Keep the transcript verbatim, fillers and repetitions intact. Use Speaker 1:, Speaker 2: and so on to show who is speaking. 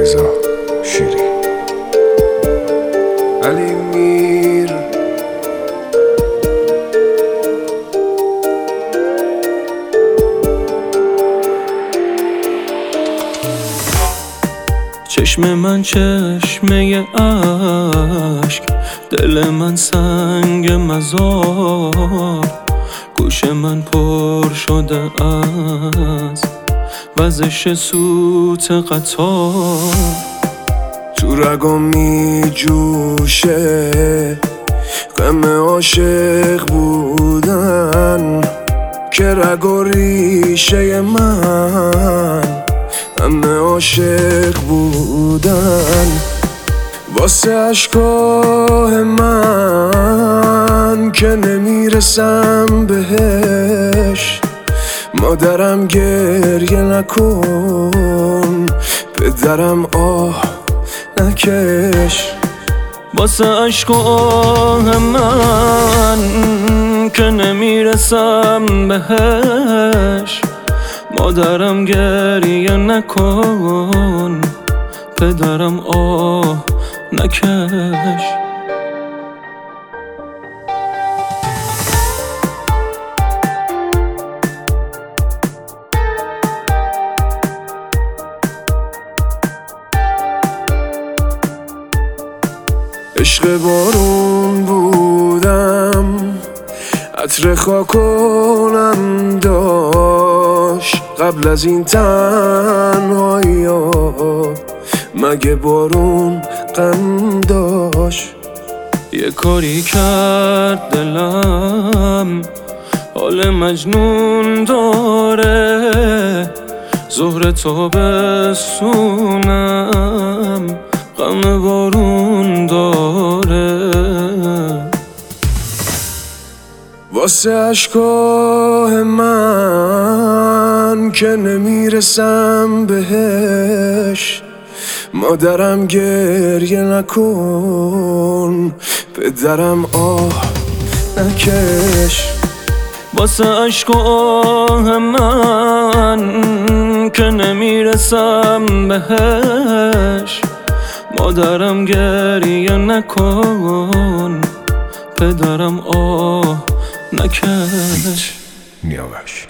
Speaker 1: رضا شیری. علی میر
Speaker 2: چشم من چشمه عشق، دل من سنگ مزار، گوش من پر شده از وزش سوت قطار.
Speaker 1: تو رگم می جوشه غم عاشق بودن، که رگ و ریشه من همه عاشق بودن. واسه عشقای من که نمیرسم بهش، مادرم گریه نکن، پدرم آه نکش.
Speaker 2: واسه عشق و آه من که نمیرسم بهش، مادرم گریه نکن، پدرم آه نکش.
Speaker 1: عشق بارون بودم، عطر خاکونم داشت قبل از این تنهایی ها، مگه بارون غم داشت؟
Speaker 2: یه کاری کرد دلم حال مجنون داره، ظهر تابستونم غم بارون داره.
Speaker 1: واسه عشقای من که نمیرسم بهش، مادرم گریه نکن، پدرم آه نکش.
Speaker 2: واسه عشق و آه من که نمیرسم بهش، مادرم گریه نکن، پدرم آه نکش.
Speaker 1: نیاوش